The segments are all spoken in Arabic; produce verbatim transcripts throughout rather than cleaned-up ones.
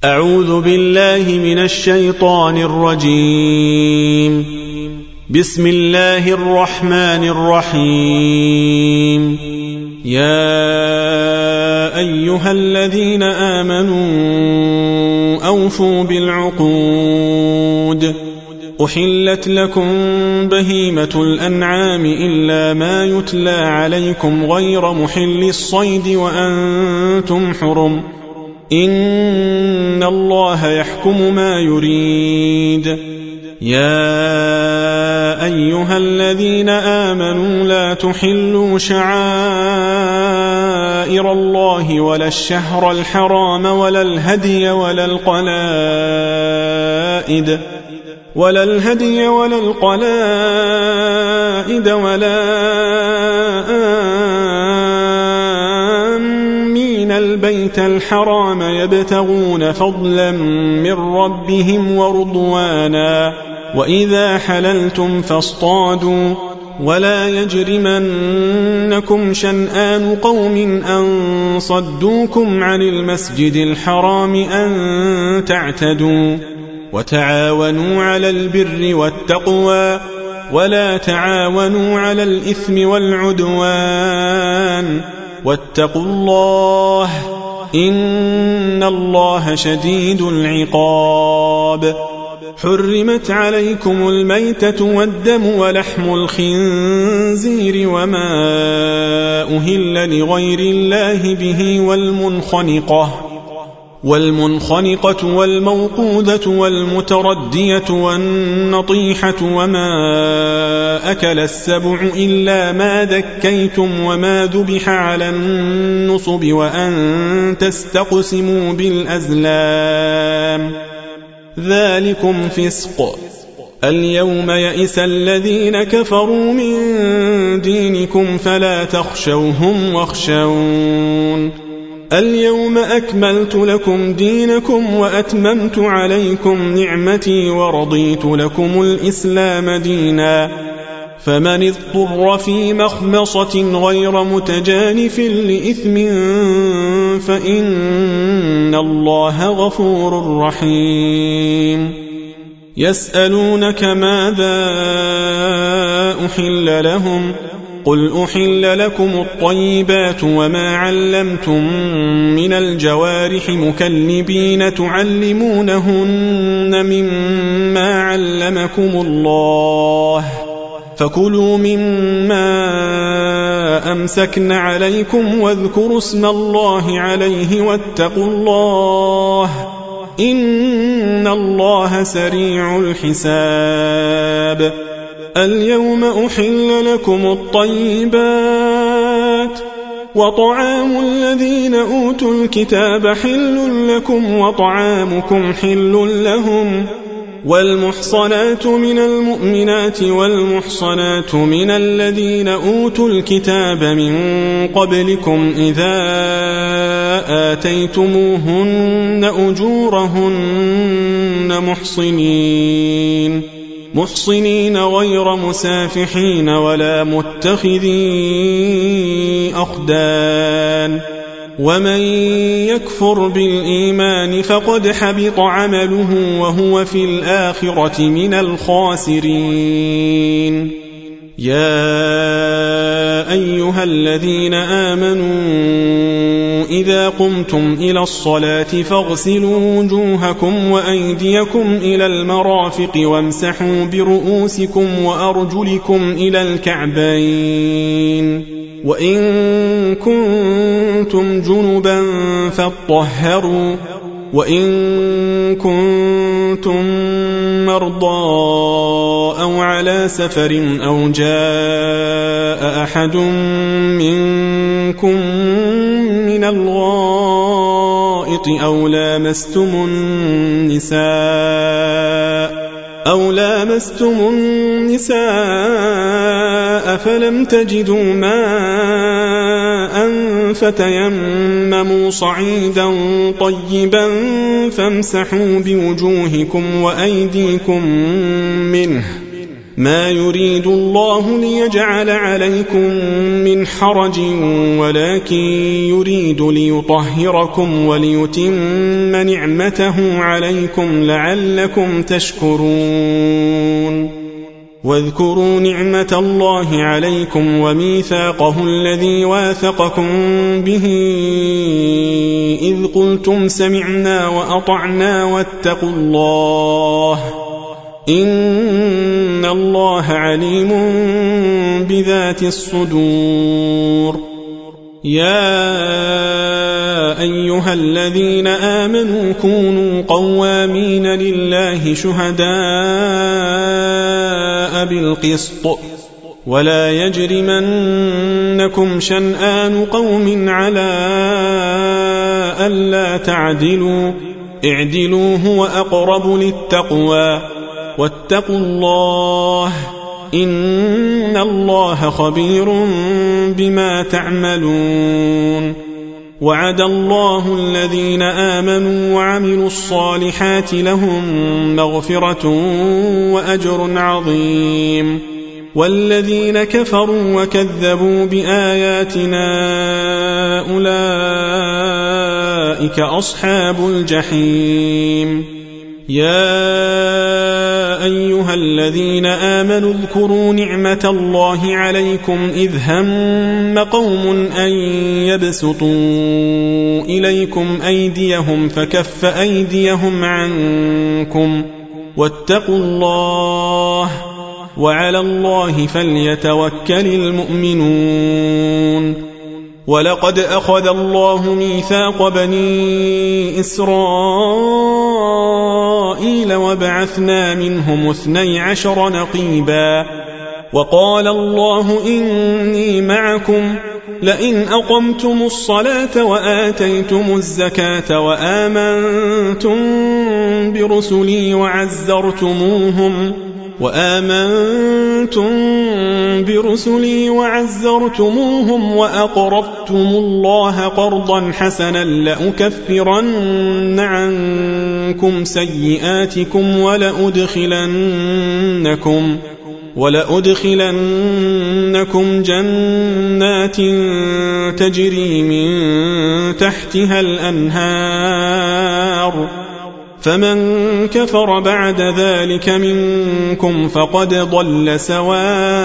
أعوذ بالله من الشيطان الرجيم. بسم الله الرحمن الرحيم. يا أيها الذين آمنوا أوفوا بالعقود. أحلت لكم بهيمة الأنعام إلا ما يتلى عليكم غير محل الصيد وأنتم حرم. إن الله يحكم ما يريد. يا أيها الذين آمنوا لا تحلوا شعائر الله ولا الشهر الحرام ولا الهدي ولا القلائد ولا الهدي ولا القلائد ولا آمين البيت الحرام يبتغون فضلا من ربهم ورضوانا. وإذا حللتم فاصطادوا ولا يجرمنكم شنآن قوم أن صدوكم عن المسجد الحرام أن تعتدوا. وتعاونوا على البر والتقوى ولا تعاونوا على الإثم والعدوان واتقوا الله إن الله شديد العقاب. حرمت عليكم الميتة والدم ولحم الخنزير وما أهل لغير الله به والمنخنقة والمنخنقة والموقودة والمتردية والنطيحة وما أكل السبع إلا ما ذكيتم وما ذبح على النصب وأن تستقسموا بالأزلام ذلكم فسق. اليوم يئس الذين كفروا من دينكم فلا تخشوهم واخشون. اليوم أكملت لكم دينكم وأتممت عليكم نعمتي ورضيت لكم الإسلام دينا. فمن اضطر في مخمصة غير متجانف لإثم فإن الله غفور رحيم. يسألونك ماذا أحل لهم قل أحل لكم الطيبات وما علمتم من الجوارح مكلبين تعلمونهن مما علمكم الله فكلوا مما أمسكن عليكم واذكروا اسم الله عليه واتقوا الله إن الله سريع الحساب. اليوم أحل لكم الطيبات وطعام الذين أوتوا الكتاب حل لكم وطعامكم حل لهم. والمحصنات من المؤمنات والمحصنات من الذين أوتوا الكتاب من قبلكم إذا آتيتموهن أجورهن محصنين محصنين غير مسافحين ولا متخذي أخدان. ومن يكفر بالإيمان فقد حبط عمله وهو في الآخرة من الخاسرين. يا أيها الذين آمنوا إذا قمتم إلى الصلاة فاغسلوا وجوهكم وأيديكم إلى المرافق وامسحوا برؤوسكم وأرجلكم إلى الكعبين وإن كنتم جنبا فاطهروا وإن كنتم مرضى أو على سفر أو جاء أحد منكم من الغائط أو لامستم النساء أو لامستم النساء فلم تجدوا ماء فتيمموا صعيدا طيبا فامسحوا بوجوهكم وأيديكم منه ما يريد الله ليجعل عليكم من حرج ولكن يريد ليطهركم وليتم نعمته عليكم لعلكم تشكرون واذكروا نعمة الله عليكم وميثاقه الذي واثقكم به إذ قلتم سمعنا وأطعنا واتقوا الله إن الله عليم بذات الصدور يا أيها الذين آمنوا كونوا قوامين لله شهداء بالقسط ولا يجرمنكم شنآن قوم على ألا تعدلوا اعدلوا هو أقرب للتقوى واتقوا الله إن الله خبير بما تعملون وعد الله الذين آمنوا وعملوا الصالحات لهم مغفرة وأجر عظيم والذين كفروا وكذبوا بآياتنا أولئك أصحاب الجحيم يا أيها الذين آمنوا اذكروا نعمة الله عليكم إذ هم قوم أن يبسطوا إليكم أيديهم فكف أيديهم عنكم واتقوا الله وعلى الله فليتوكل المؤمنون ولقد أخذ الله ميثاق بني إسرائيل وبعثنا منهم اثني عشر نقيبا وقال الله إني معكم لئن أقمتم الصلاة وآتيتم الزكاة وآمنتم برسلي وعزرتموهم وآمنتم برسلي وعزرتموهم وأقرضتم الله قرضا حسنا لأكفرن عنكم سيئاتكم ولأدخلنكم ولأدخلنكم جنات تجري من تحتها الأنهار فمن كفر بعد ذلك منكم فقد ضل سواء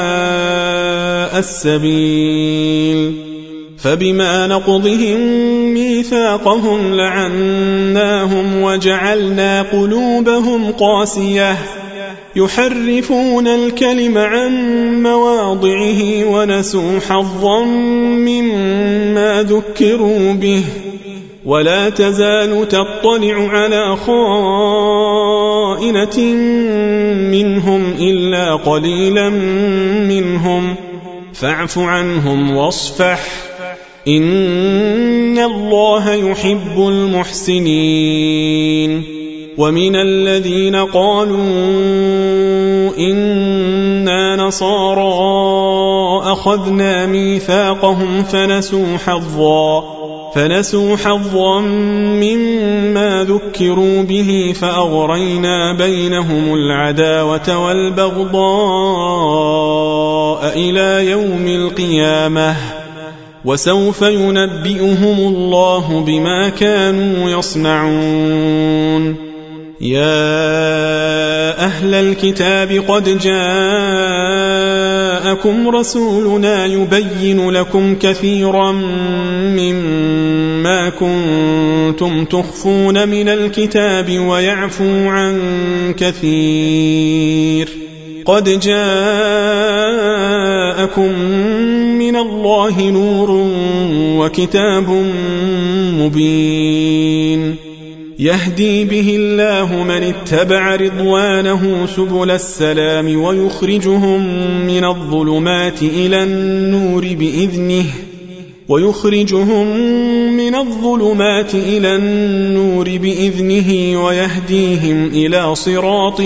السبيل فبما نقضهم ميثاقهم لعناهم وجعلنا قلوبهم قاسية يحرفون الكلم عن مواضعه ونسوا حظا مما ذكروا به ولا تزال تطلع على خائنة منهم إلا قليلا منهم فاعف عنهم واصفح إن الله يحب المحسنين ومن الذين قالوا إنا نصارى أخذنا ميثاقهم فنسوا حظا فنسوا حظا مما ذكروا به فأغرينا بينهم العداوة والبغضاء إلى يوم القيامة وسوف ينبئهم الله بما كانوا يصنعون يا أهل الكتاب قد جاءكم رسولنا يبين لكم كثيرا مما كنتم تخفون من الكتاب ويعفو عن كثير قد جاءكم من الله نور وكتاب مبين يهدي به الله من اتبع رضوانه سبل السلام ويخرجهم من الظلمات إلى النور بإذنه ويخرجهم من الظلمات إلى النور بإذنه ويهديهم إلى صراط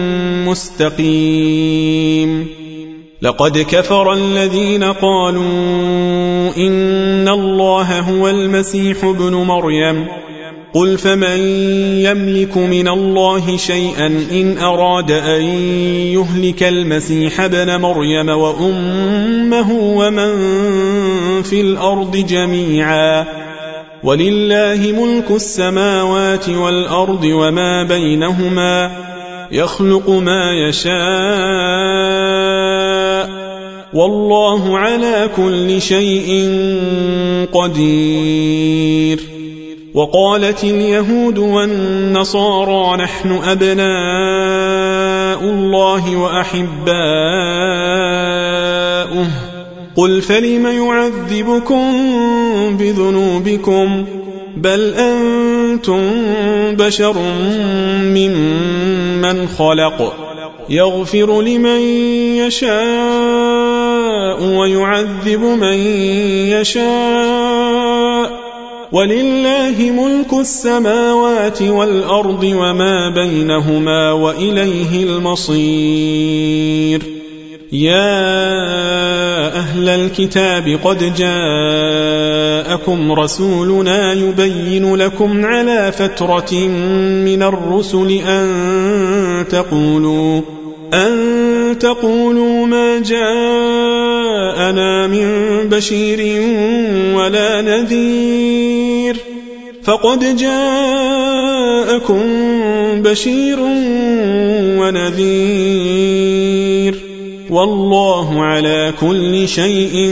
مستقيم لقد كفر الذين قالوا إن الله هو المسيح ابن مريم قل فمن يملك من الله شيئا إن أراد أن يهلك المسيح ابن مريم وأمه ومن في الأرض جميعا ولله ملك السماوات والأرض وما بينهما يخلق ما يشاء والله على كل شيء قدير. وقالت اليهود والنصارى نحن أبناء الله وأحباؤه قل فلم يعذبكم بذنوبكم بل أنتم بشر ممن خلق يغفر لمن يشاء ويعذب من يشاء ولله ملك السماوات والأرض وما بينهما وإليه المصير. يا أهل الكتاب قد جاءكم رسولنا يبين لكم على فترة من الرسل أن تقولوا أن تقولوا ما جاءنا من بشير ولا نذير فقد جاءكم بشير ونذير والله على كل شيء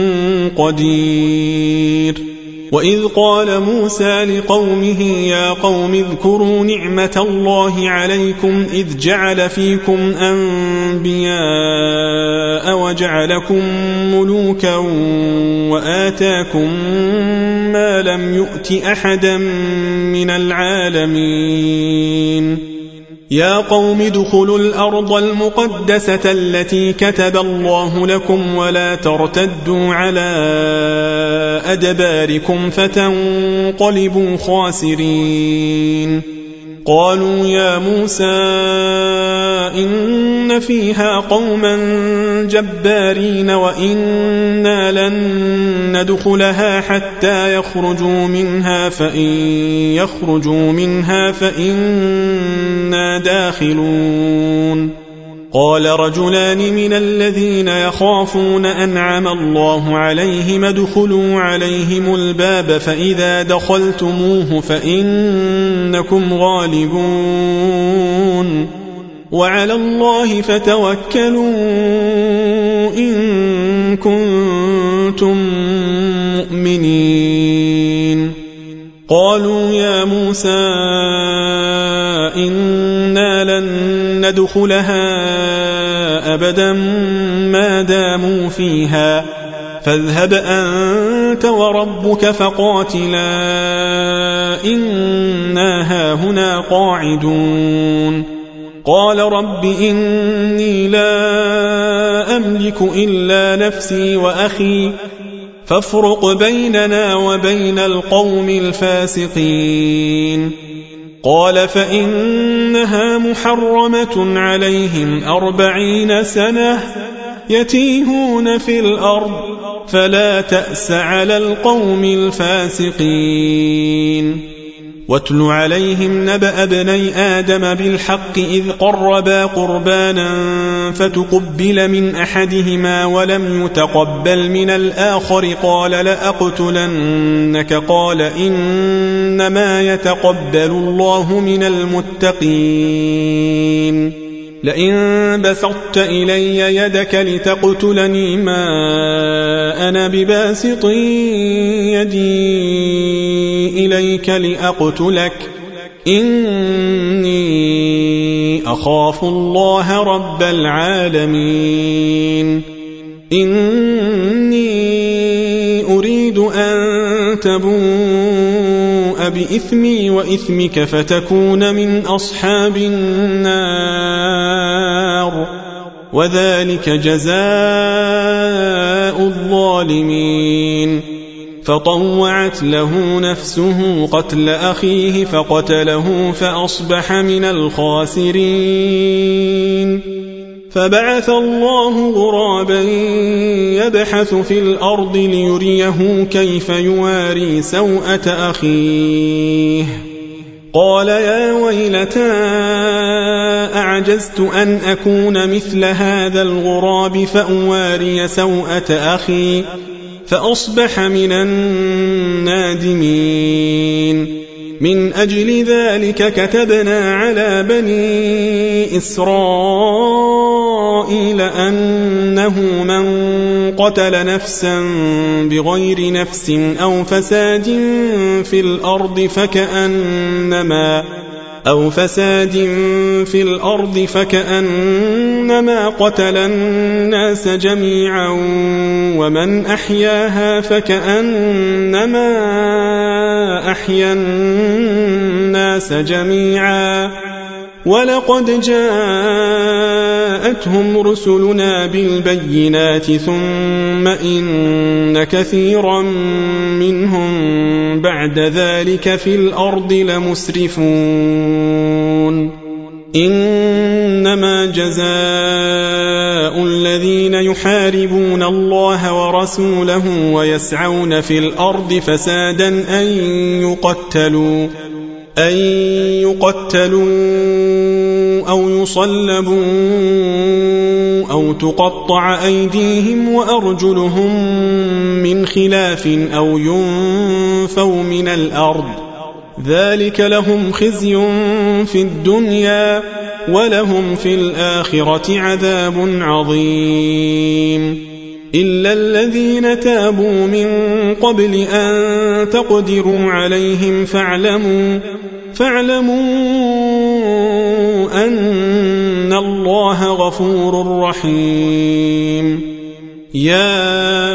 قدير. وإذ قال موسى لقومه يا قوم اذكروا نعمة الله عليكم إذ جعل فيكم أنبياء وجعلكم ملوكا وآتاكم ما لم يؤت أحدا من العالمين. يا قوم ادخلوا الأرض المقدسة التي كتب الله لكم ولا ترتدوا على أدباركم فتنقلبوا خاسرين. قالوا يا موسى إن فيها قوما جبارين وإنا لن ندخلها حتى يخرجوا منها فإن يخرجوا منها فإنا داخلون. قال رجلان من الذين يخافون أنعم الله عليهم ادخلوا عليهم الباب فإذا دخلتموه فإنكم غالبون وعلى الله فتوكلوا إن كنتم مؤمنين. قالوا يا موسى إنا لن ندخلها أبدا ما داموا فيها فاذهب أنت وربك فقاتلا إنا هاهنا قاعدون. قال رب إني لا أملك إلا نفسي وأخي فافرق بيننا وبين القوم الفاسقين. قال فإنها محرمة عليهم أربعين سنة يتيهون في الأرض فلا تأس على القوم الفاسقين. واتل عليهم نبأ ابني آدم بالحق إذ قربا قربانا فتقبل من أحدهما ولم يتقبل من الآخر قال لأقتلنك قال إنما يتقبل الله من المتقين. لئن بسطت إلي يدك لتقتلني ما أنا بباسط يدي إليك لأقتلك إني أخاف الله رب العالمين. إني أريد أن تبوء بإثمي وإثمك فتكون من أصحاب النار وذلك جزاء الظالمين. فطوعت له نفسه قتل أخيه فقتله فأصبح من الخاسرين. فبعث الله غرابا يبحث في الأرض ليريه كيف يواري سوءة أخيه قال يا ويلتى أعجزت أن أكون مثل هذا الغراب فأواري سوءة أخي فأصبح من النادمين من أجل ذلك كتبنا على بني إسرائيل أنه من قتل نفسا بغير نفس أو فساد في الأرض فكأنما أو فساد في الأرض فكأنما قتل الناس جميعا ومن أحياها فكأنما أحيا الناس جميعا ولقد جاءتهم رسلنا بالبينات ثم إن كثيرا منهم بعد ذلك في الأرض لمسرفون إنما جزاء الذين يحاربون الله ورسوله ويسعون في الأرض فسادا أن يقتلوا أن يقتلوا أو يصلبوا أو تقطع أيديهم وأرجلهم من خلاف أو ينفوا من الأرض ذلك لهم خزي في الدنيا ولهم في الآخرة عذاب عظيم إلا الذين تابوا من قبل أن تقدروا عليهم فاعلموا فاعلموا أن الله غفور رحيم يا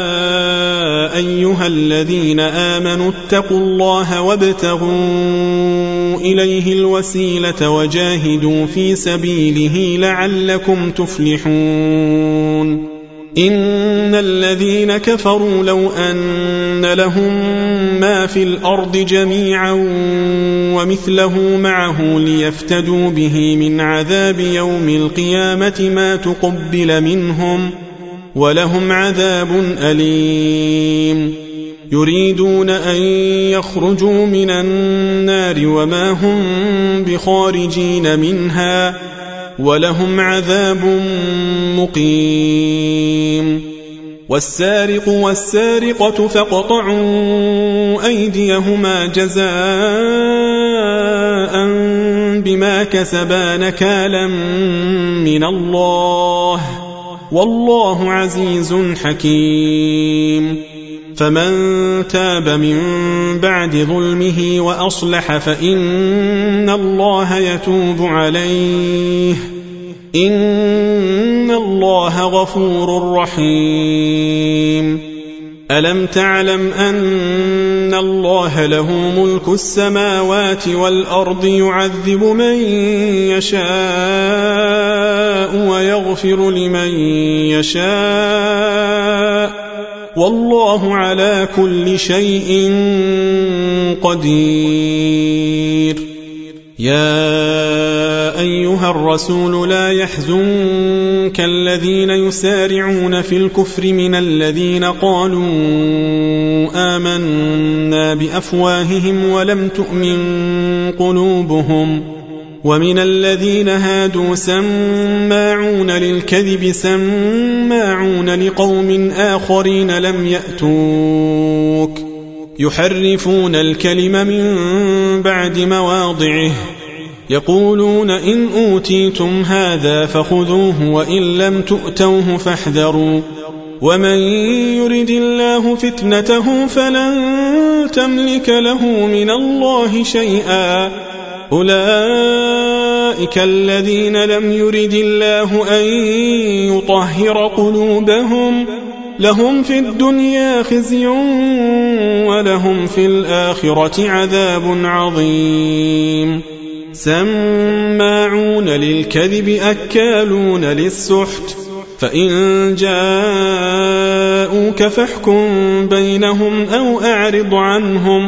أيها الذين آمنوا اتقوا الله وابتغوا إليه الوسيلة وجاهدوا في سبيله لعلكم تفلحون إن الذين كفروا لو أن لهم ما في الأرض جميعا ومثله معه ليفتدوا به من عذاب يوم القيامة ما تقبل منهم ولهم عذاب أليم يريدون أن يخرجوا من النار وما هم بخارجين منها ولهم عذاب مقيم والسارق والسارقة فاقطعوا أيديهما جزاء بما كسبا نكالا من الله والله عزيز حكيم فمن تاب من بعد ظلمه وأصلح فإن الله يتوب عليه إن الله غفور رحيم ألم تعلم أن الله له ملك السماوات والأرض يعذب من يشاء ويغفر لمن يشاء والله على كل شيء قدير يا أيها الرسول لا يحزنك الذين يسارعون في الكفر من الذين قالوا آمنا بأفواههم ولم تؤمن قلوبهم ومن الذين هادوا سماعون للكذب سماعون لقوم آخرين لم يأتوك يحرفون الكلم من بعد مواضعه يقولون إن أوتيتم هذا فخذوه وإن لم تؤتوه فاحذروا ومن يرد الله فتنته فلن تملك له من الله شيئا أولئك الذين لم يرد الله أن يطهر قلوبهم لهم في الدنيا خزي ولهم في الآخرة عذاب عظيم سماعون للكذب أكالون للسحت فإن جاءوك فاحكم بينهم أو أعرض عنهم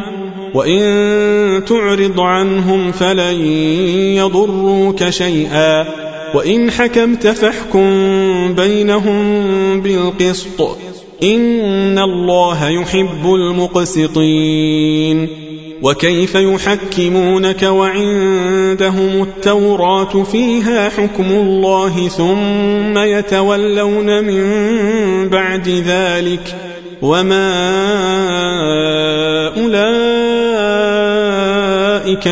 وإن تعرض عنهم فلن يضروك شيئا وإن حكمت فاحكم بينهم بالقسط إن الله يحب المقسطين وكيف يحكمونك وعندهم التوراة فيها حكم الله ثم يتولون من بعد ذلك وما أولئك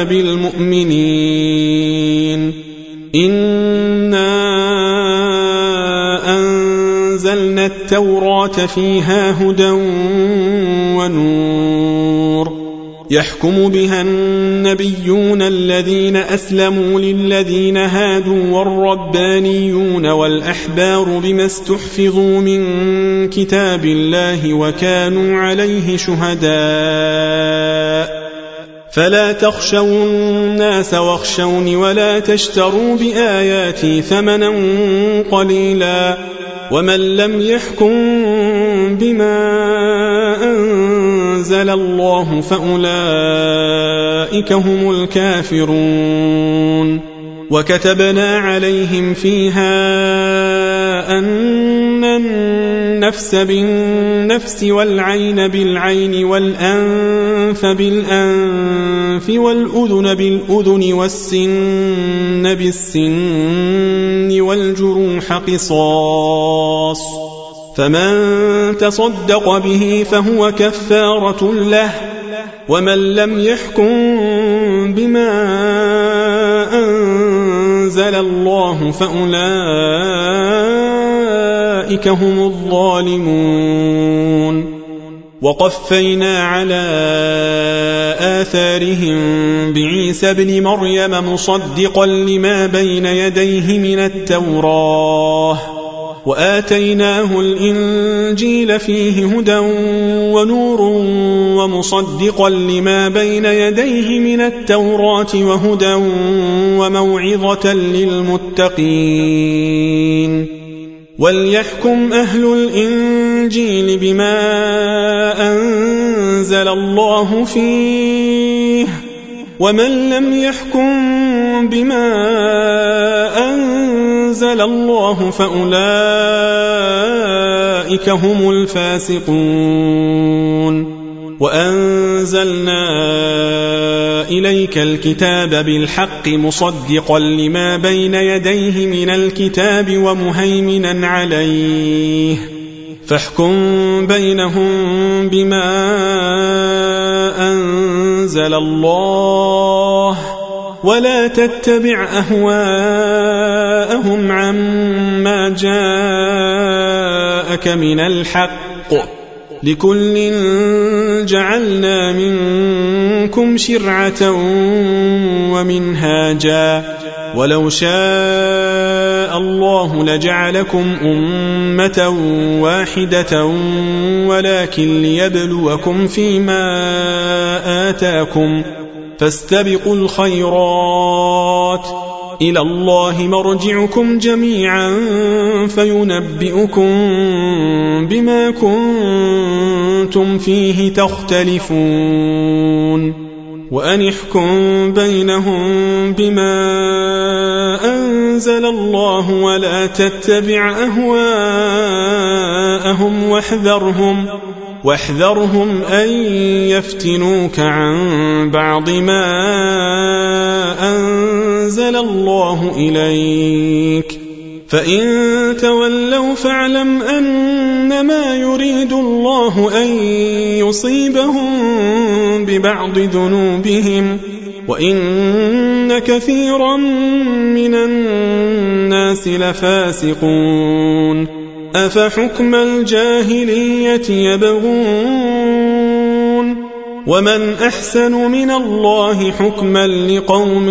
بالمؤمنين إنا أنزلنا التوراة فيها هدى ونور يحكم بها النبيون الذين أسلموا للذين هادوا والربانيون والأحبار بما استحفظوا من كتاب الله وكانوا عليه شهداء فلا تخشوا الناس واخشوني ولا تشتروا بآياتي ثمنا قليلا ومن لم يحكم بما أنزل الله فأولئك هم الكافرون وكتبنا عليهم فيها أن النفس بالنفس والعين بالعين والأنف بالأنف والأذن بالأذن والسن بالسن والجروح قصاص فمن تصدق به فهو كفارة له ومن لم يحكم بما أنزل الله فأولئك هم الظالمون وقفينا على آثارهم بعيسى ابن مريم مصدقا لما بين يديه من التوراة وآتيناه الإنجيل فيه هدى ونور ومصدقا لما بين يديه من التوراة وهدى وموعظة للمتقين وليحكم أهل الإنجيل بما أنزل الله فيه ومن لم يحكم بما أنزل الله فأولئك هم الفاسقون وأنزلنا إليك الكتاب بالحق مصدقا لما بين يديه من الكتاب ومهيمنا عليه فاحكم بينهم بما أنزل الله ولا تتبع أهواءهم عما جاءك من الحق لكل جعلنا منكم شرعة ومنهاجا ولو شاء الله لجعلكم أمة واحدة ولكن ليبلوكم فيما آتاكم فاستبقوا الخيرات إلى الله مرجعكم جميعا فينبئكم بما كنتم فيه تختلفون وأن احكم بينهم بما أنزل الله ولا تتبع أهواءهم واحذرهم واحذرهم أن يفتنوك عن بعض ما أنزل الله إليك فإن تولوا فاعلم أنما يريد الله أن يصيبهم ببعض ذنوبهم وإن كثيرا من الناس لفاسقون أفحكم الجاهلية يبغون ومن أحسن من الله حكما لقوم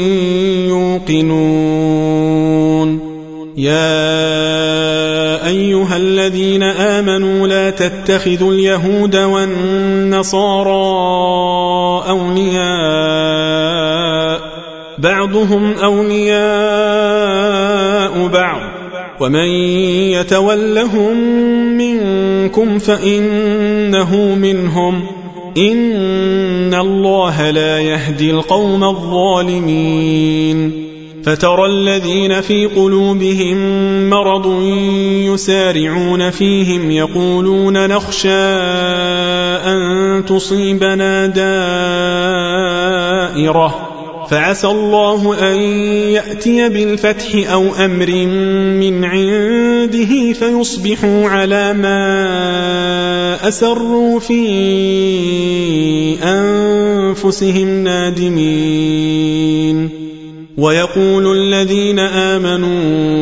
يوقنون يا أيها الذين آمنوا لا تتخذوا اليهود والنصارى أولياء بعضهم أولياء بعض ومن يتولهم منكم فإنه منهم إن الله لا يهدي القوم الظالمين فترى الذين في قلوبهم مرض يسارعون فيهم يقولون نخشى أن تصيبنا دائرة فعسى الله أن يأتي بالفتح أو أمر من عنده فيصبحوا على ما أسروا في أنفسهم نادمين ويقول الذين آمنوا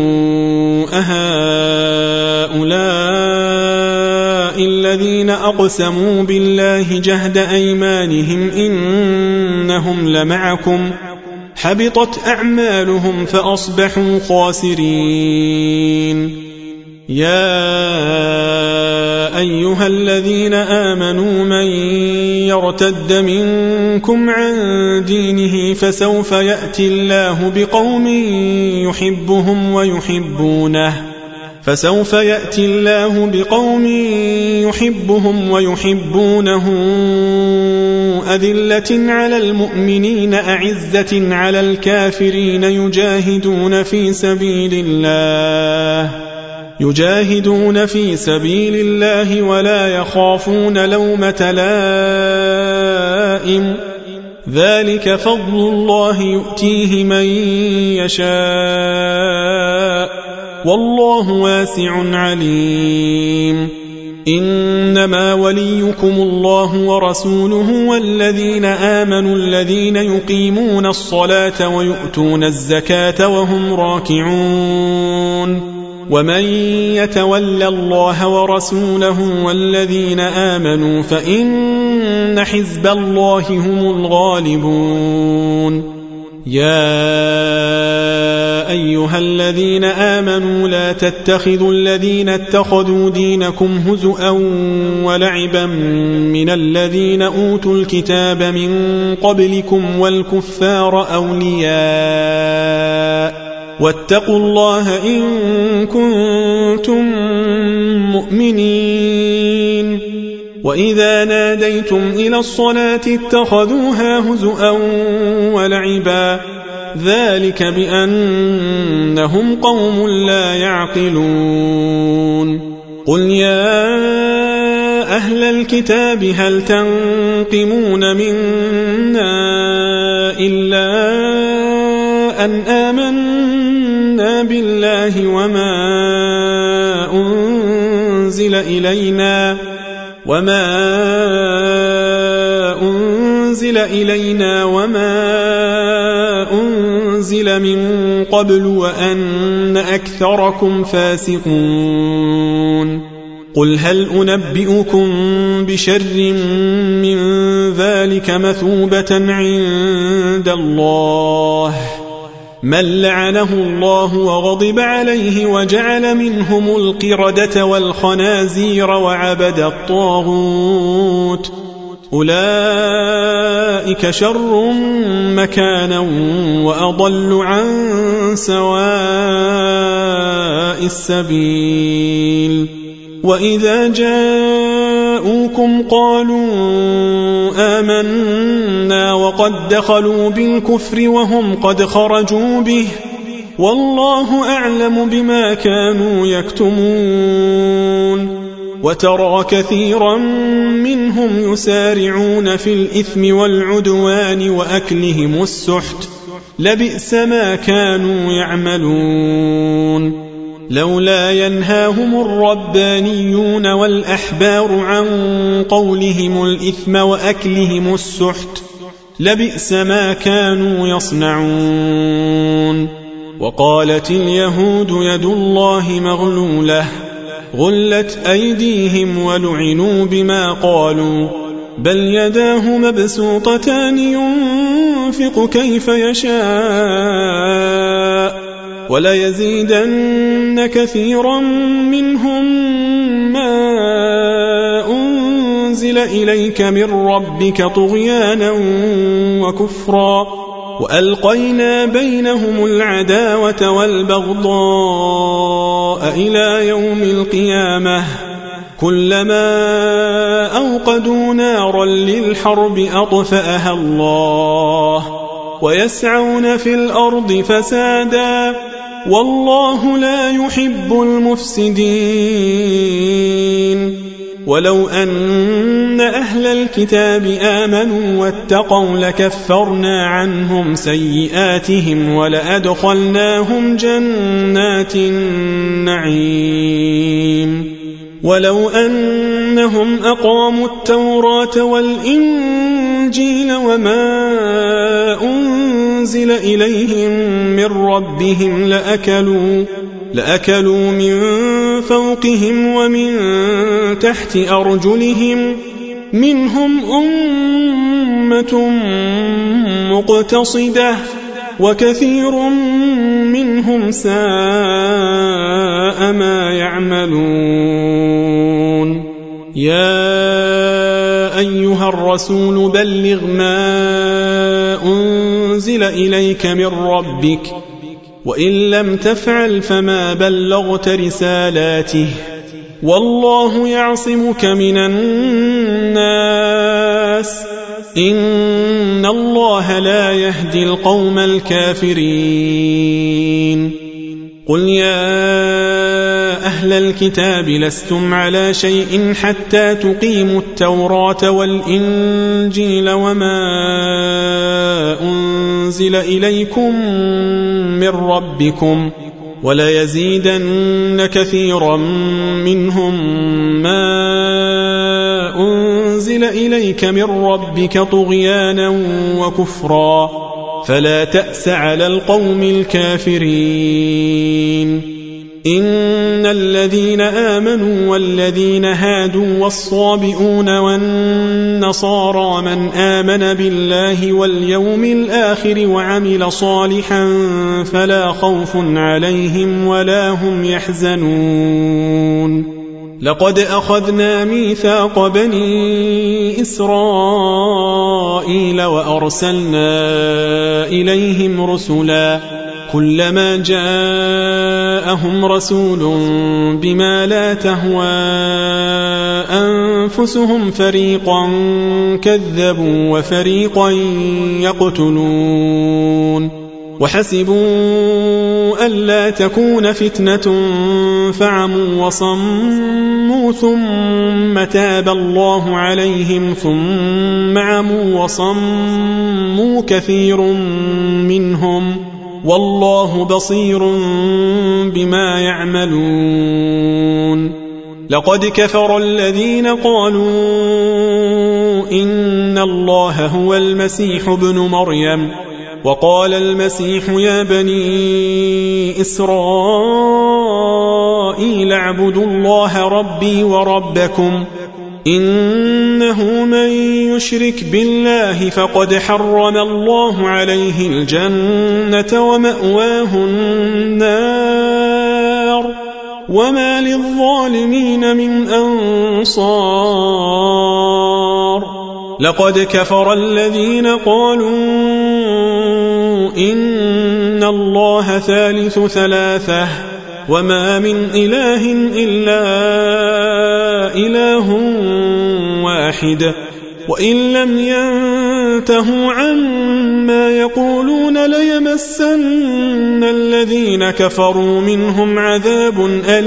أهؤلاء الذين أقسموا بالله جهد أيمانهم إنهم لمعكم حبطت أعمالهم فأصبحوا خاسرين يا أيها الذين آمنوا من يرتد منكم عن دينه فسوف يأتي الله بقوم يحبهم ويحبونه فسوف يأتي الله بقوم يحبهم ويحبونه أذلة على المؤمنين أعزة على الكافرين يجاهدون في سبيل الله يجاهدون في سبيل الله ولا يخافون لومة لائم ذلك فضل الله يؤتيه من يشاء والله واسع عليم إنما وليكم الله ورسوله والذين آمنوا الذين يقيمون الصلاة ويؤتون الزكاة وهم راكعون ومن يتول الله ورسوله والذين آمنوا فإن حزب الله هم الغالبون يا أيها الذين آمنوا لا تتخذوا الذين اتخذوا دينكم هزؤا ولعبا من الذين أوتوا الكتاب من قبلكم والكفار أولياء واتقوا الله إن كنتم مؤمنين وإذا ناديتم إلى الصلاة اتخذوها هزؤا ولعبا ذلك بأنهم قوم لا يعقلون قل يا أهل الكتاب هل تنقمون منا إلا أن آمنا بالله وما أنزل إلينا وما أنزل إلينا وما أنزل من قبل وأن أكثركم فاسقون قل هل أنبئكم بشر من ذلك مثوبة عند الله من لعنه الله وغضب عليه وجعل منهم القردة والخنازير وعبد الطاغوت أولئك شر مكانا وأضل عن سواء السبيل وإذا جاءوكم قالوا آمنا وقد دخلوا بالكفر وهم قد خرجوا به والله أعلم بما كانوا يكتمون وترى كثيرا منهم يسارعون في الإثم والعدوان وأكلهم السحت لبئس ما كانوا يعملون لولا ينهاهم الربانيون والأحبار عن قولهم الإثم وأكلهم السحت لبئس ما كانوا يصنعون وقالت اليهود يد الله مغلولة غلت أيديهم ولعنوا بما قالوا بل يداه مبسوطتان ينفق كيف يشاء وليزيدن كثيرا منهم ما أنزل إليك من ربك طغيانا وكفرا وألقينا بينهم العداوة والبغضاء إلى يوم القيامة كلما أوقدوا نارا للحرب أطفأها الله ويسعون في الأرض فسادا والله لا يحب المفسدين ولو أن أهل الكتاب آمنوا واتقوا لكفرنا عنهم سيئاتهم ولأدخلناهم جنات النعيم ولو أنهم أقاموا التوراة والإنجيل وما أنزل إليهم من ربهم لأكلوا لأكلوا من فوقهم ومن تحت أرجلهم منهم أمة مقتصدة وكثير منهم ساء ما يعملون يا أيها الرسول بلغ ما أنزل إليك من ربك وإن لم تفعل فما بلغت رسالاته والله يعصمك من الناس إن الله لا يهدي القوم الكافرين قل يا أهل الكتاب لستم على شيء حتى تقيموا التوراة والإنجيل وما أنزل إليكم من ربكم وليزيدن كثيرا منهم ما أنزل إليك من ربك طغيانا وكفرا فلا تأس على القوم الكافرين إن الذين آمنوا والذين هادوا والصابئون والنصارى من آمن بالله واليوم الآخر وعمل صالحا فلا خوف عليهم ولا هم يحزنون لقد أخذنا ميثاق بني إسرائيل وأرسلنا إليهم رسلا كلما جاءهم رسول بما لا تهوى أنفسهم فريقا كذبوا وفريقا يقتلون وحسبوا ألا تكون فتنة فعموا وصموا ثم تاب الله عليهم ثم عموا وصموا كثير منهم والله بصير بما يعملون لقد كفر الذين قالوا إن الله هو المسيح ابن مريم وقال المسيح يا بني إسرائيل اعبدوا الله ربي وربكم إنه من يشرك بالله فقد حرم الله عليه الجنة ومأواه النار وما للظالمين من أنصار لقد كفر الذين قالوا إن الله ثالث ثلاثة وما من إله إلا إله واحد وإن لم ينتهوا عما يقولون ليمسن الذين كفروا منهم عذاب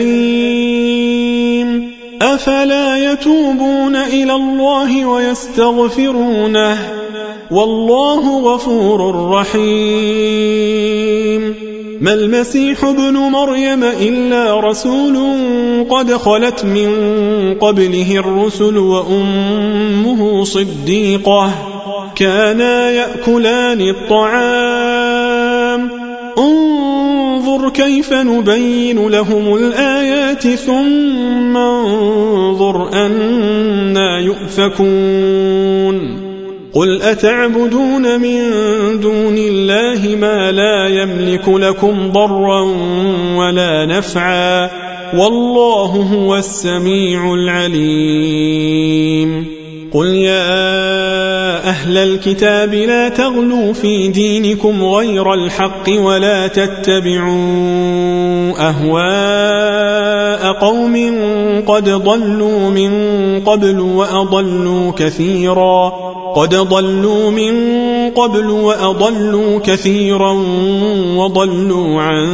أليم أفلا يتوبون إلى الله ويستغفرونه والله غفور رحيم ما المسيح ابن مريم إلا رسول قد خلت من قبله الرسل وأمه صديقة كانا يأكلان الطعام انظر كيف نبين لهم الآيات ثم انظر أنا يؤفكون قل أتعبدون من دون الله ما لا يملك لكم ضرا ولا نفعا والله هو السميع العليم قل يا أهل الكتاب لا تغلوا في دينكم غير الحق ولا تتبعوا أهواء قوم قد ضلوا من قبل وأضلوا كثيرا قد ضلوا من قبل وأضلوا كثيرا وضلوا عن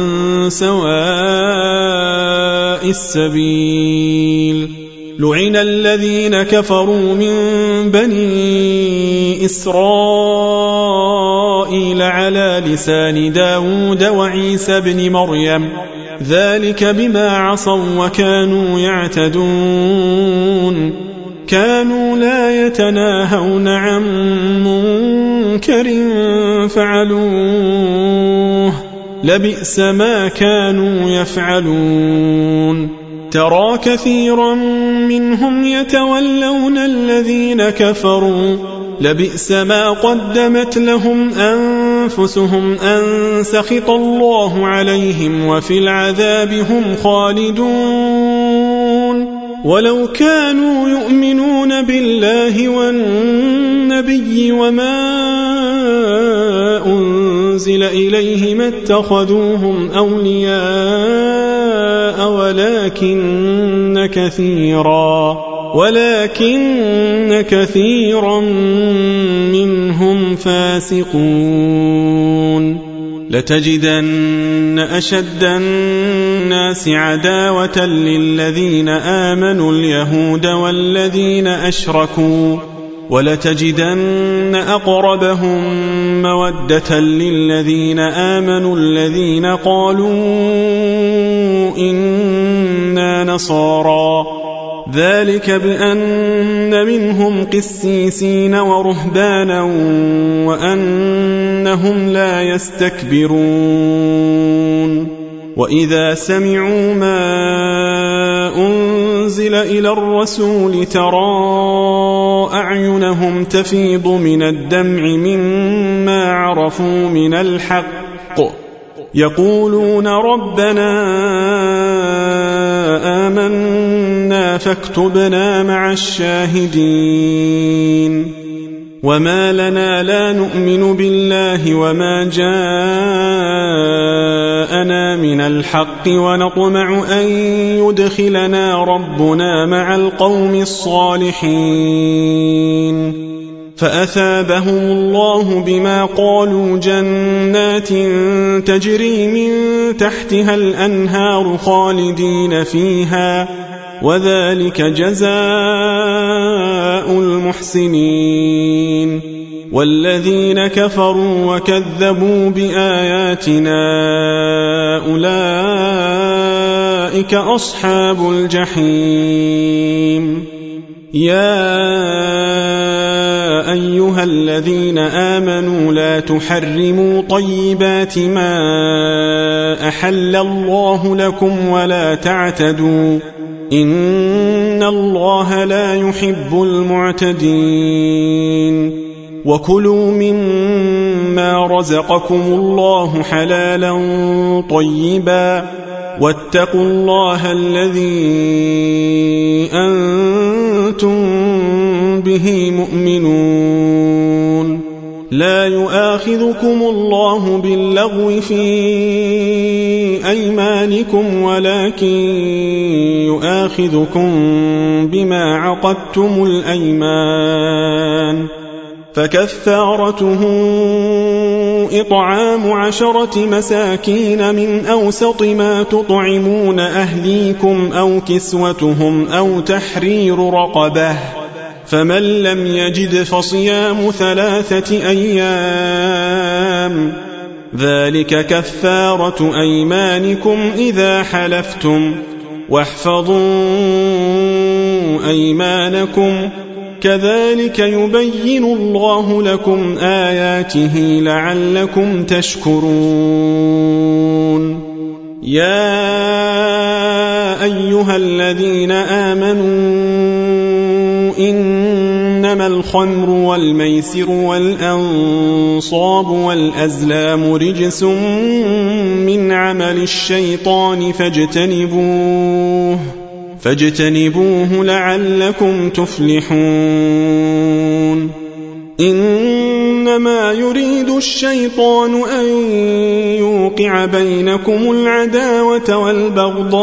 سواء السبيل لعن الذين كفروا من بني إسرائيل على لسان داود وعيسى بن مريم ذلك بما عصوا وكانوا يعتدون كانوا لا يتناهون عن منكر فعلوه لبئس ما كانوا يفعلون ترى كثيرا منهم يتولون الذين كفروا لبئس ما قدمت لهم أنفسهم أن سخط الله عليهم وفي العذاب هم خالدون ولو كانوا يؤمنون بالله والنبي وما أنزل إليه ما اتخذوهم أولياء ولكن كثيرا ولكن كثيرا منهم فاسقون لتجدن أشد الناس عداوة للذين آمنوا اليهود والذين أشركوا ولتجدن أقربهم مودة للذين آمنوا الذين قالوا إنا نصارى ذلك بأن منهم قسيسين ورهبانا وأنهم لا يستكبرون وإذا سمعوا ما أنزل إلى الرسول ترى أعينهم تفيض من الدمع مما عرفوا من الحق يقولون ربنا آمنا فاكتبنا مع الشاهدين وما لنا لا نؤمن بالله وما جاءنا من الحق ونطمع أن يدخلنا ربنا مع القوم الصالحين فأثابهم الله بما قالوا جنات تجري من تحتها الأنهار خالدين فيها وذلك جزاء المحسنين والذين كفروا وكذبوا بآياتنا أولئك أصحاب الجحيم يا أيها الذين آمنوا لا تحرموا طيبات ما أحل الله لكم ولا تعتدوا إن الله لا يحب المعتدين وكلوا مما رزقكم الله حلالا طيبا واتقوا الله الذي أنتم به مؤمنون لا يؤاخذكم الله باللغو في أيمانكم ولكن يؤاخذكم بما عقدتم الأيمان فكفارته إطعام عشرة مساكين من أوسط ما تطعمون أهليكم أو كسوتهم أو تحرير رقبة فمن لم يجد فصيام ثلاثة أيام ذلك كفارة أيمانكم إذا حلفتم واحفظوا أيمانكم كذلك يبين الله لكم آياته لعلكم تشكرون يا أيها الذين آمنوا إنما الخمر والميسر والأنصاب والأزلام رجس من عمل الشيطان فاجتنبوه فاجتنبوه لعلكم تفلحون إنما يريد الشيطان أن يوقع بينكم العداوة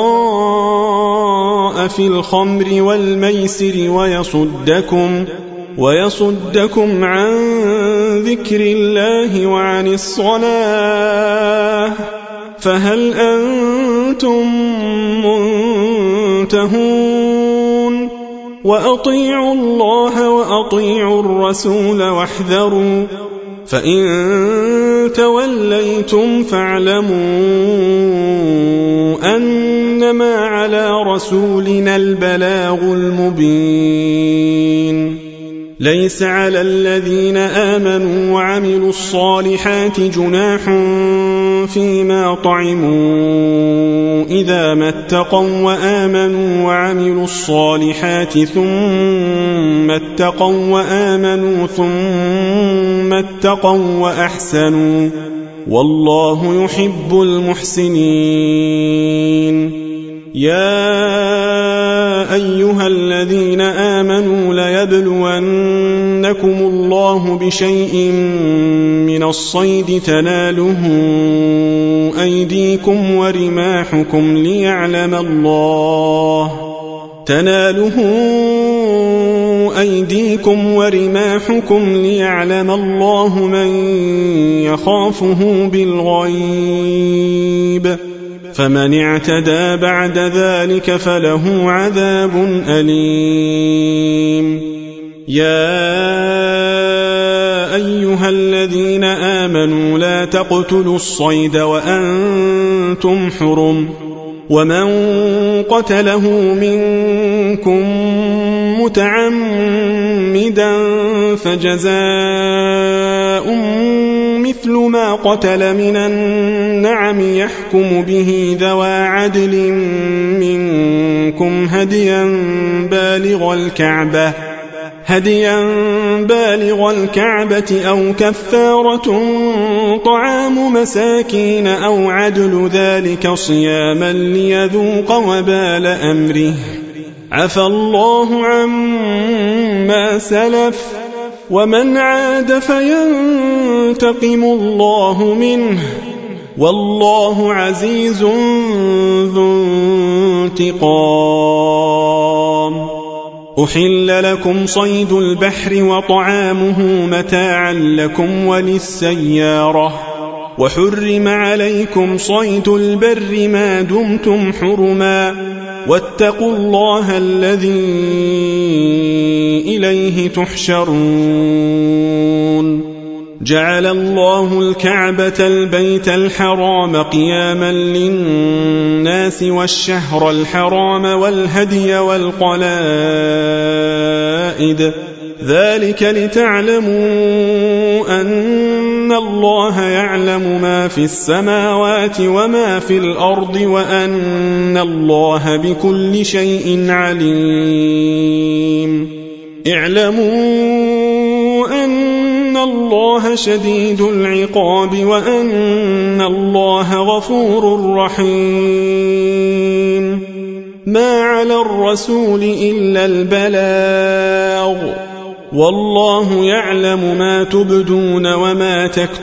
والبغضاء في الخمر والميسر ويصدكم ويصدكم عن ذكر الله وعن الصلاة فهل أنتم منتهون وأطيعوا الله وأطيعوا الرسول واحذروا فإن توليتم فاعلموا أنما على رسولنا البلاغ المبين ليس على الذين آمنوا وعملوا الصالحات جناح فيما طعموا إذا ما اتقوا وآمنوا وعملوا الصالحات ثم اتقوا وآمنوا ثم اتقوا وأحسنوا والله يحب المحسنين يا أيها الذين آمنوا ليبلونكم الله بشيء من الصيد تناله أيديكم ورماحكم ليعلم الله تناله أيديكم ورماحكم ليعلم الله من يخافه بالغيب فمن اعتدى بعد ذلك فله عذاب أليم يا أيها الذين آمنوا لا تقتلوا الصيد وأنتم حرم ومن قتله منكم متعمدا فجزاء مثل ما قتل من النعم يحكم به ذوى عدل منكم هديا بالغ الكعبة هديا بالغ الكعبة أو كفارة طعام مساكين أو عدل ذلك صياما ليذوق وبال أمره عفى الله عما سلف ومن عاد فينتقم الله منه والله عزيز ذو انتقام أحل لكم صيد البحر وطعامه متاعا لكم وللسيارة وحرم عليكم صيد البر ما دمتم حرما واتقوا الله الذي إليه تحشرون جعل الله الكعبة البيت الحرام قياما للناس والشهر الحرام والهدي والقلائد ذلك لتعلموا أن الله يعلم ما في السماوات وما في الأرض وأن الله بكل شيء عليم اعلموا أن الله شديد العقاب وأن الله غفور رحيم ما على الرسول إلا البلاغ والله يعلم ما تبدون وما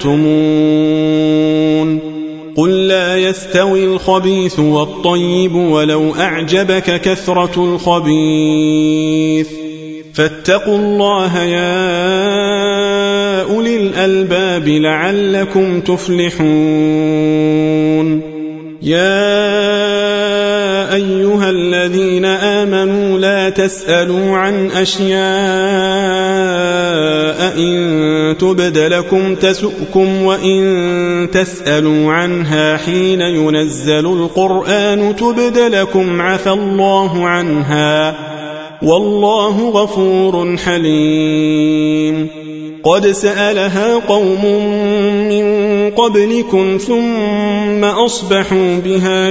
تكتمون قل لا يستوي الخبيث والطيب ولو أعجبك كثرة الخبيث فاتقوا الله يا أولي الألباب لعلكم تفلحون يا أيها الذين آمنوا لا تسألوا عن أشياء إن تبد لكم تسؤكم وإن تسألوا عنها حين ينزل القرآن تبد لكم عفى الله عنها والله غفور حليم قد سألها قوم من قبلكم ثم أصبحوا بها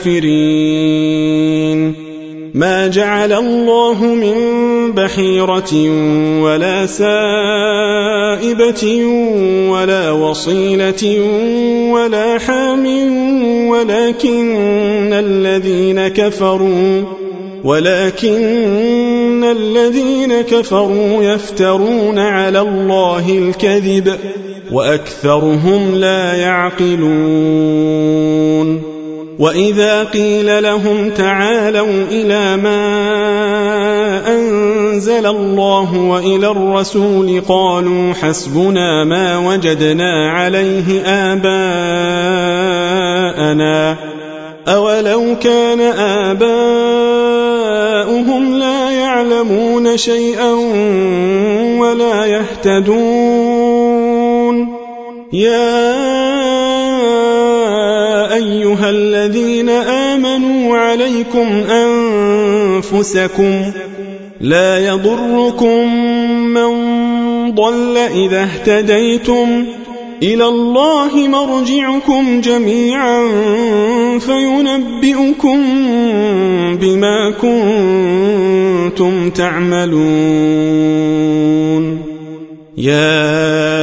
كافرين ما جعل الله من بحيرة ولا سائبة ولا وصيلة ولا حام ولكن الذين كفروا ولكن الذين كفروا يفترون على الله الكذب وأكثرهم لا يعقلون وإذا قيل لهم تعالوا إلى ما أنزل الله وإلى الرسول قالوا حسبنا ما وجدنا عليه آباءنا أولو كان آباؤهم لا يعلمون شيئا ولا يهتدون يا أيها الذين آمنوا عليكم أنفسكم لا يضركم من ضل إذا اهتديتم إلى الله مرجعكم جميعا فينبئكم بما كنتم تعملون يا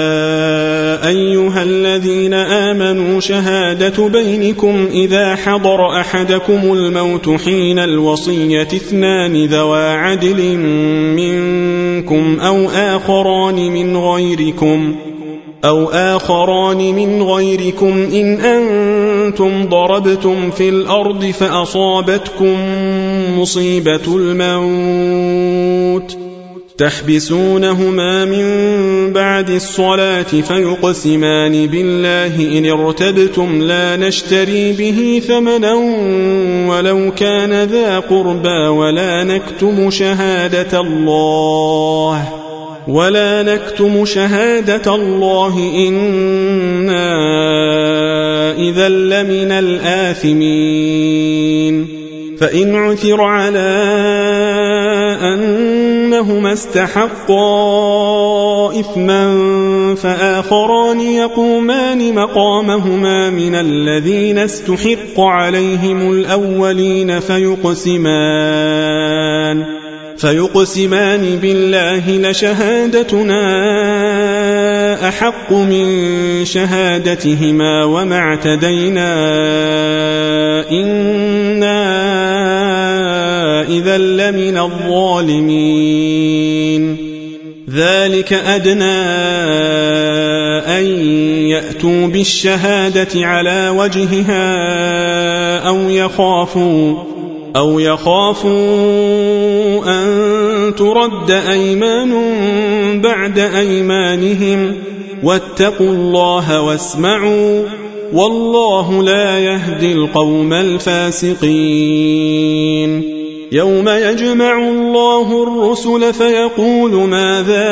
أيها الذين آمنوا شهادة بينكم إذا حضر أحدكم الموت حين الوصية اثنان ذوى عدل منكم أو آخران من غيركم أو آخران من غيركم إن أنتم ضربتم في الأرض فأصابتكم مصيبة الموت تحبسونهما من بعد الصلاة فيقسمان بالله إن ارتبتم لا نشتري به ثمنا ولو كان ذا قربى ولا نكتم شهادة الله ولا نكتم شهادة الله إنا إذا لمن الآثمين فإن عثر على أنهما استحقا إثما فآخران يقومان مقامهما من الذين استحق عليهم الأولين فيقسمان فيقسمان بالله لشهادتنا أحق من شهادتهما وما اعتدينا إنا إذا لمن الظالمين ذلك أدنى أن يأتوا بالشهادة على وجهها أو يخافوا أو يخافوا أن ترد أيمان بعد أيمانهم واتقوا الله واسمعوا والله لا يهدي القوم الفاسقين يوم يجمع الله الرسل فيقول ماذا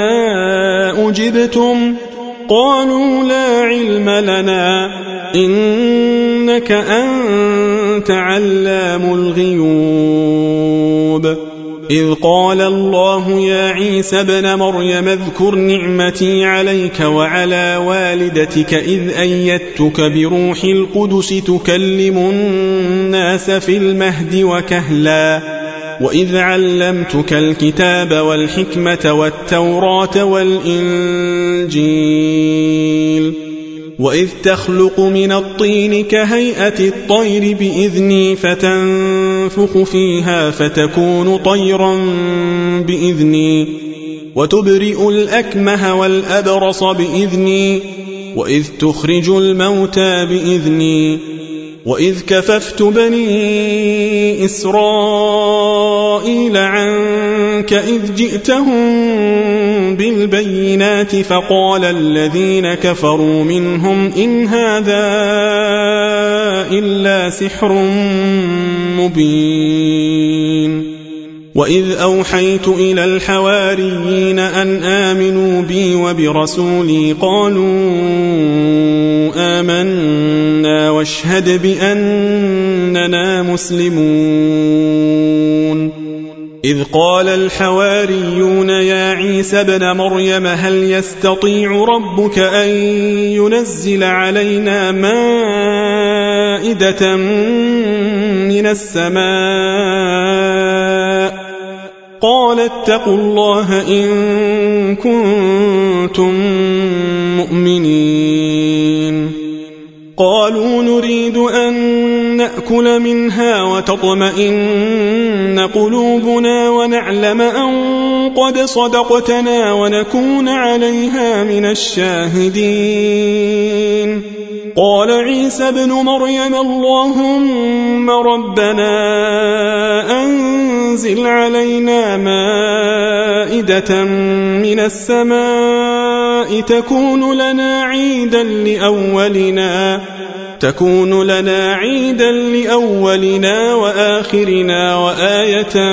أجبتم قالوا لا علم لنا إنك أنت علام الغيوب إذ قال الله يا عيسى ابن مريم اذكر نعمتي عليك وعلى والدتك إذ أيدتك بروح القدس تكلم الناس في المهد وكهلا وإذ علمتك الكتاب والحكمة والتوراة والإنجيل وإذ تخلق من الطين كهيئة الطير بإذني فتنفخ فيها فتكون طيرا بإذني وتبرئ الأكمه والأبرص بإذني وإذ تخرج الموتى بإذني وإذ كففت بني إسرائيل عنك إذ جئتهم بالبينات فقال الذين كفروا منهم إن هذا إلا سحر مبين وإذ أوحيت إلى الحواريين أن آمنوا بي وبرسولي قالوا آمنا واشهد بأننا مسلمون إذ قال الحواريون يا عيسى ابن مريم هل يستطيع ربك أن ينزل علينا مائدة من السماء قال اتقوا الله إن كنتم مؤمنين قالوا نريد أن نأكل منها وتطمئن قلوبنا ونعلم أن قد صدقتنا ونكون عليها من الشاهدين قال عيسى ابن مريم اللهم ربنا أنزل علينا مائدة من السماء تكون لنا عيدا لأولنا تكون لنا عيدا لأولنا وآخرنا وآية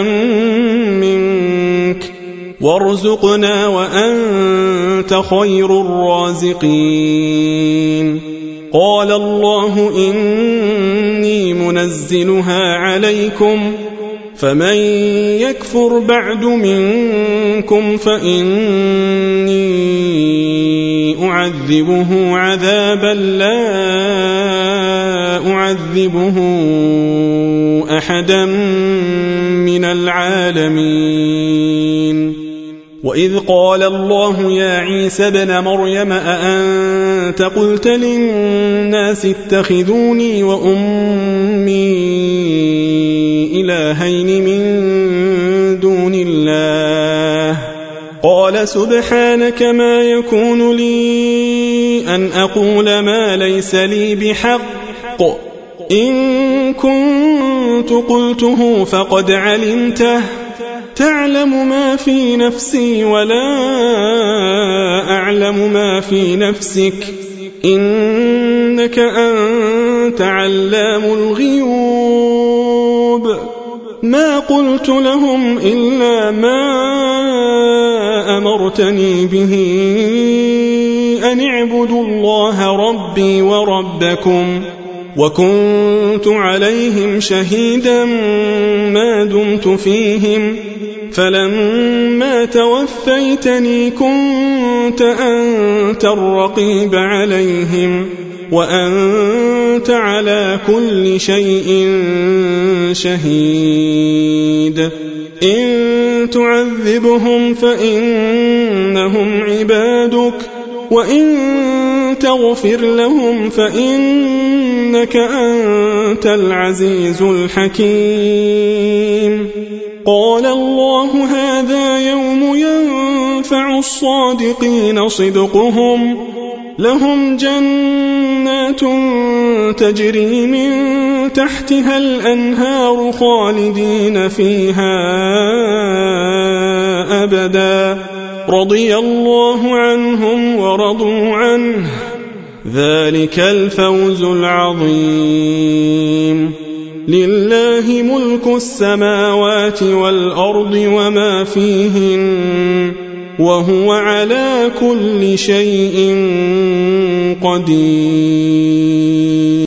منك وارزقنا وأنت خير الرازقين قال الله إني منزلها عليكم فمن يكفر بعد منكم فإني أعذبه عذابا لا أعذبه أحدا من العالمين وإذ قال الله يا عيسى ابن مريم أأنت قلت للناس اتخذوني وأمي إلهين من دون الله قال سبحانك ما يكون لي أن أقول ما ليس لي بحق إن كنت قلته فقد علمته تعلم ما في نفسي ولا أعلم ما في نفسك إنك أنت علام الغيوب ما قلت لهم إلا ما أمرتني به أن اعبدوا الله ربي وربكم وكنت عليهم شهيدا ما دمت فيهم فلما توفيتني كنت أنت الرقيب عليهم وأنت على كل شيء شهيد إن تعذبهم فإنهم عبادك وإن تغفر لهم فإنك أنت العزيز الحكيم قال الله هذا يوم ينفع الصادقين صدقهم لهم جنات تجري من تحتها الأنهار خالدين فيها أبدا رضي الله عنهم ورضوا عنه ذلك الفوز العظيم لله ملك السماوات والأرض وما فيهن وهو على كل شيء قدير